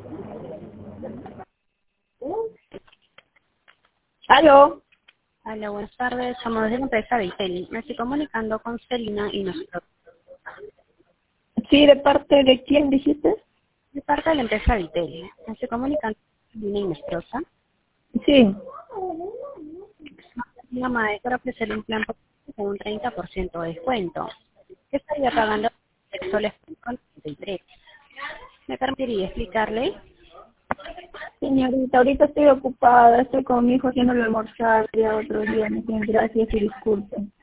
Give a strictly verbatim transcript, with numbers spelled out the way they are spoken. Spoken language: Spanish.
¿Aló? Hola, buenas tardes. Somos de la empresa Viteli. Me estoy comunicando con Celina y nuestro Sí, ¿de parte de quién dijiste? de parte de la empresa Viteli. Me estoy comunicando con Celina y nuestra esposa. Sí. Una madre para ofrecer un plan por- con un treinta por ciento de descuento. ¿Qué estaría pagando el soles con treinta y tres? ¿Me permitiría explicarle? Señorita, ahorita estoy ocupada, estoy con mi hijo haciéndole almorzar, ya otro día, muchas gracias y disculpen.